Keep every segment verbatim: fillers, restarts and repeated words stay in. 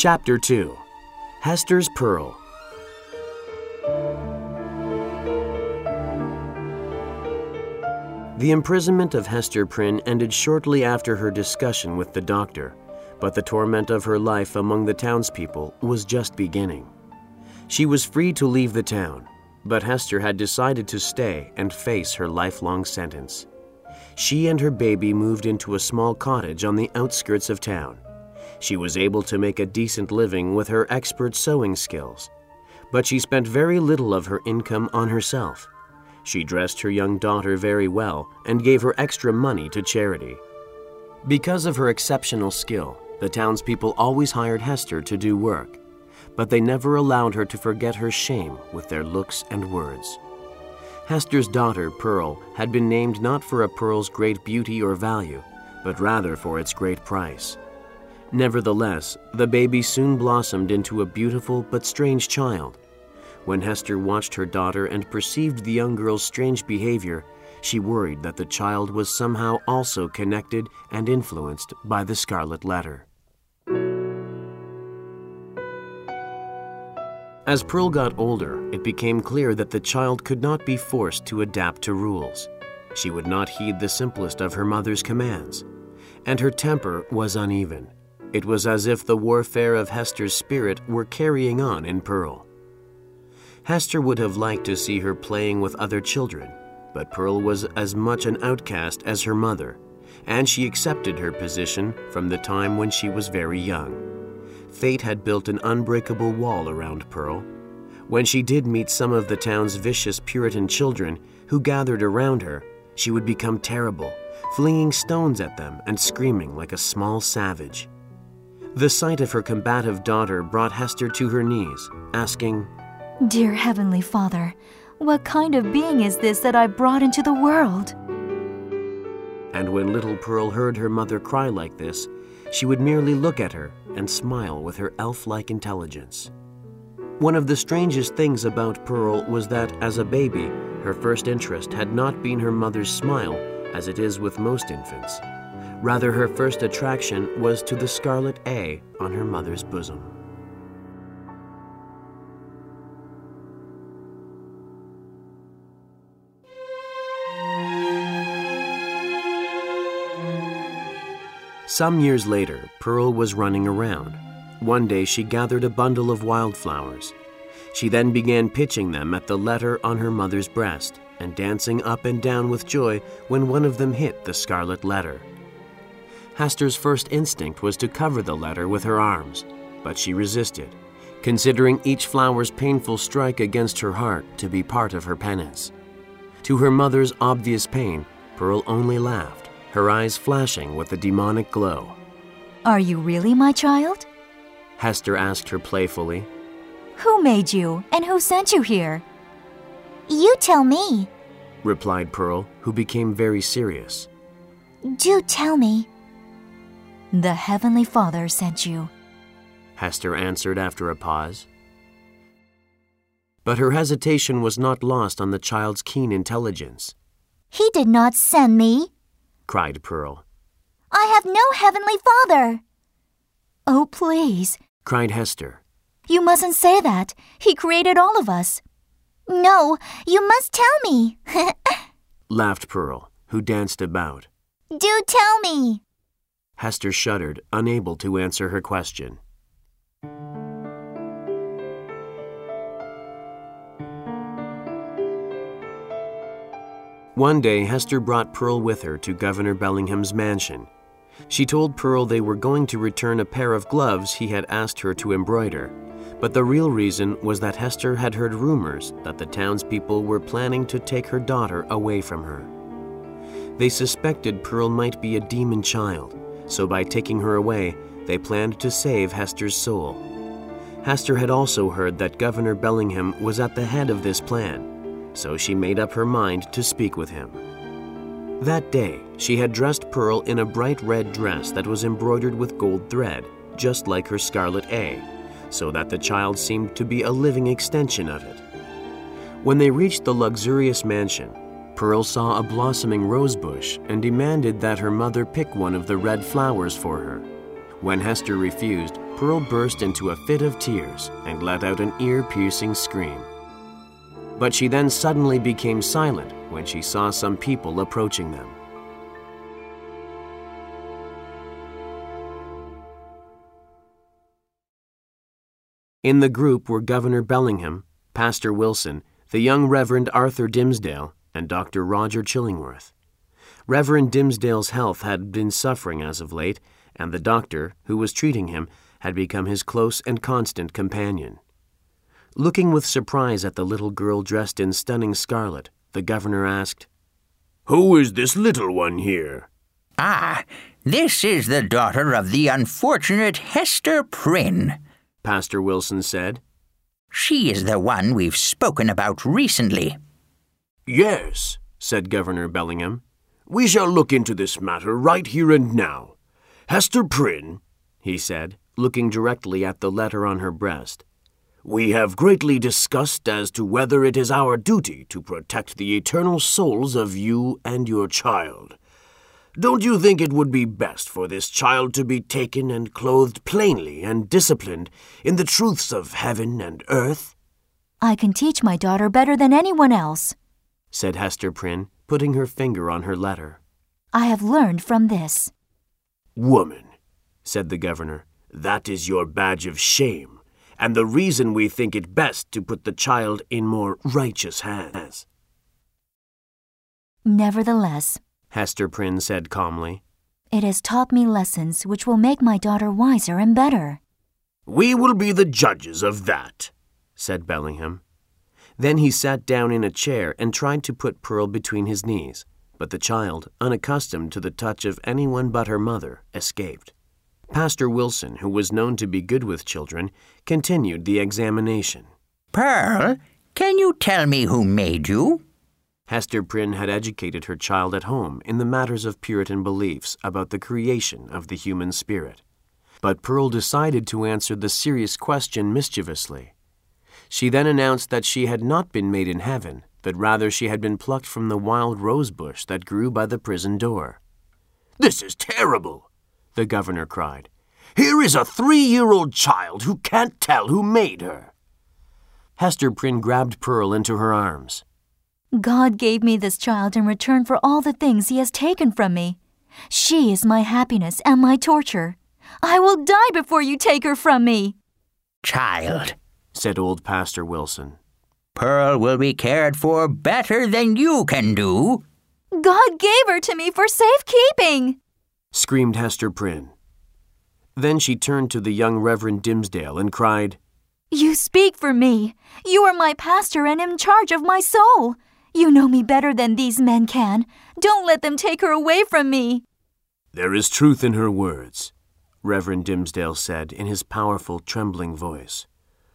Chapter two. Hester's Pearl. The imprisonment of Hester Prynne ended shortly after her discussion with the doctor, but the torment of her life among the townspeople was just beginning. She was free to leave the town, but Hester had decided to stay and face her lifelong sentence. She and her baby moved into a small cottage on the outskirts of town. She was able to make a decent living with her expert sewing skills, but she spent very little of her income on herself. She dressed her young daughter very well and gave her extra money to charity. Because of her exceptional skill, the townspeople always hired Hester to do work, but they never allowed her to forget her shame with their looks and words. Hester's daughter, Pearl, had been named not for a pearl's great beauty or value, but rather for its great price. Nevertheless, the baby soon blossomed into a beautiful but strange child. When Hester watched her daughter and perceived the young girl's strange behavior, she worried that the child was somehow also connected and influenced by the Scarlet Letter. As Pearl got older, it became clear that the child could not be forced to adapt to rules. She would not heed the simplest of her mother's commands, and her temper was uneven. It was as if the warfare of Hester's spirit were carrying on in Pearl. Hester would have liked to see her playing with other children, but Pearl was as much an outcast as her mother, and she accepted her position from the time when she was very young. Fate had built an unbreakable wall around Pearl. When she did meet some of the town's vicious Puritan children who gathered around her, she would become terrible, flinging stones at them and screaming like a small savage. The sight of her combative daughter brought Hester to her knees, asking, "Dear Heavenly Father, what kind of being is this that I brought into the world?" And when little Pearl heard her mother cry like this, she would merely look at her and smile with her elf-like intelligence. One of the strangest things about Pearl was that, as a baby, her first interest had not been her mother's smile, as it is with most infants. Rather, her first attraction was to the scarlet A on her mother's bosom. Some years later, Pearl was running around. One day she gathered a bundle of wildflowers. She then began pitching them at the letter on her mother's breast and dancing up and down with joy when one of them hit the Scarlet Letter. Hester's first instinct was to cover the letter with her arms, but she resisted, considering each flower's painful strike against her heart to be part of her penance. To her mother's obvious pain, Pearl only laughed, her eyes flashing with a demonic glow. "Are you really my child?" Hester asked her playfully. "Who made you, and who sent you here?" "You tell me," replied Pearl, who became very serious. "Do tell me." "The Heavenly Father sent you," Hester answered after a pause. But her hesitation was not lost on the child's keen intelligence. "He did not send me," cried Pearl. "I have no Heavenly Father." "Oh, please," cried Hester. "You mustn't say that. He created all of us." "No, you must tell me," laughed Pearl, who danced about. "Do tell me." Hester shuddered, unable to answer her question. One day, Hester brought Pearl with her to Governor Bellingham's mansion. She told Pearl they were going to return a pair of gloves he had asked her to embroider, but the real reason was that Hester had heard rumors that the townspeople were planning to take her daughter away from her. They suspected Pearl might be a demon child, so by taking her away, they planned to save Hester's soul. Hester had also heard that Governor Bellingham was at the head of this plan, so she made up her mind to speak with him. That day, she had dressed Pearl in a bright red dress that was embroidered with gold thread, just like her Scarlet A, so that the child seemed to be a living extension of it. When they reached the luxurious mansion, Pearl saw a blossoming rose bush and demanded that her mother pick one of the red flowers for her. When Hester refused, Pearl burst into a fit of tears and let out an ear-piercing scream. But she then suddenly became silent when she saw some people approaching them. In the group were Governor Bellingham, Pastor Wilson, the young Reverend Arthur Dimmesdale, and Doctor Roger Chillingworth. Reverend Dimmesdale's health had been suffering as of late, and the doctor, who was treating him, had become his close and constant companion. Looking with surprise at the little girl dressed in stunning scarlet, the governor asked, "Who is this little one here?" "Ah, this is the daughter of the unfortunate Hester Prynne," Pastor Wilson said. "She is the one we've spoken about recently." "Yes," said Governor Bellingham. "We shall look into this matter right here and now. Hester Prynne," he said, looking directly at the letter on her breast, "we have greatly discussed as to whether it is our duty to protect the eternal souls of you and your child. Don't you think it would be best for this child to be taken and clothed plainly and disciplined in the truths of heaven and earth?" "I can teach my daughter better than anyone else," said Hester Prynne, putting her finger on her letter. "I have learned from this." "Woman," said the governor, "that is your badge of shame, and the reason we think it best to put the child in more righteous hands." "Nevertheless," Hester Prynne said calmly, "it has taught me lessons which will make my daughter wiser and better." "We will be the judges of that," said Bellingham. Then he sat down in a chair and tried to put Pearl between his knees, but the child, unaccustomed to the touch of anyone but her mother, escaped. Pastor Wilson, who was known to be good with children, continued the examination. "Pearl, can you tell me who made you?" Hester Prynne had educated her child at home in the matters of Puritan beliefs about the creation of the human spirit. But Pearl decided to answer the serious question mischievously. She then announced that she had not been made in heaven, but rather she had been plucked from the wild rose bush that grew by the prison door. "This is terrible," the governor cried. "Here is a three-year-old child who can't tell who made her." Hester Prynne grabbed Pearl into her arms. "God gave me this child in return for all the things he has taken from me. She is my happiness and my torture. I will die before you take her from me." "Child," said old Pastor Wilson, "Pearl will be cared for better than you can do." "God gave her to me for safekeeping," screamed Hester Prynne. Then she turned to the young Reverend Dimmesdale and cried, "You speak for me. You are my pastor and in charge of my soul. You know me better than these men can. Don't let them take her away from me." "There is truth in her words," Reverend Dimmesdale said in his powerful, trembling voice.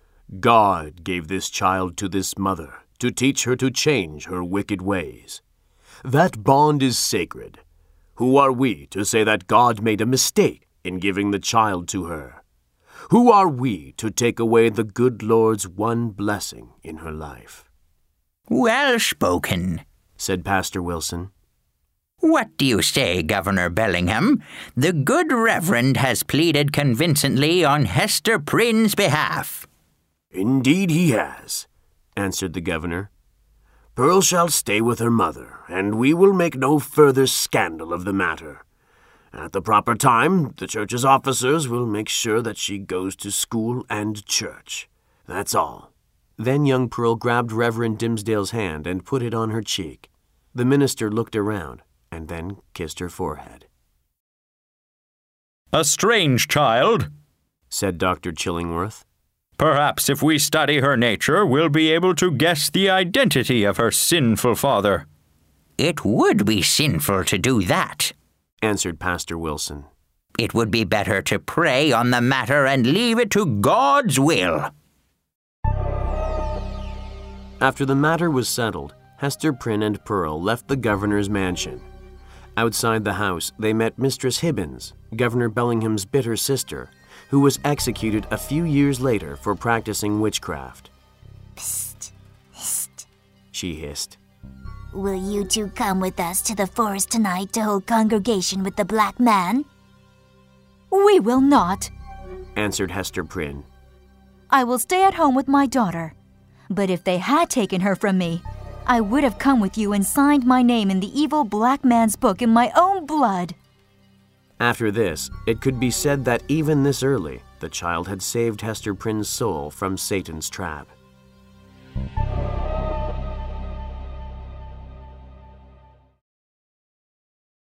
"God gave this child to this mother to teach her to change her wicked ways. That bond is sacred. Who are we to say that God made a mistake in giving the child to her? Who are we to take away the good Lord's one blessing in her life?" "Well spoken," said Pastor Wilson. "What do you say, Governor Bellingham? The good Reverend has pleaded convincingly on Hester Prynne's behalf." "Indeed he has," answered the governor. "Pearl shall stay with her mother, and we will make no further scandal of the matter. At the proper time, the church's officers will make sure that she goes to school and church. That's all." Then young Pearl grabbed Reverend Dimmesdale's hand and put it on her cheek. The minister looked around and then kissed her forehead. "A strange child," said Doctor Chillingworth. "Perhaps if we study her nature, we'll be able to guess the identity of her sinful father." "It would be sinful to do that," answered Pastor Wilson. "It would be better to pray on the matter and leave it to God's will." After the matter was settled, Hester Prynne and Pearl left the governor's mansion. Outside the house, they met Mistress Hibbins, Governor Bellingham's bitter sister, who was executed a few years later for practicing witchcraft. "Psst, psst," she hissed. "Will you two come with us to the forest tonight to hold congregation with the black man?" "We will not." answered Hester Prynne. I will stay at home with my daughter. But if they had taken her from me, I would have come with you and signed my name in the evil black man's book in my own blood. After this, it could be said that even this early, the child had saved Hester Prynne's soul from Satan's trap.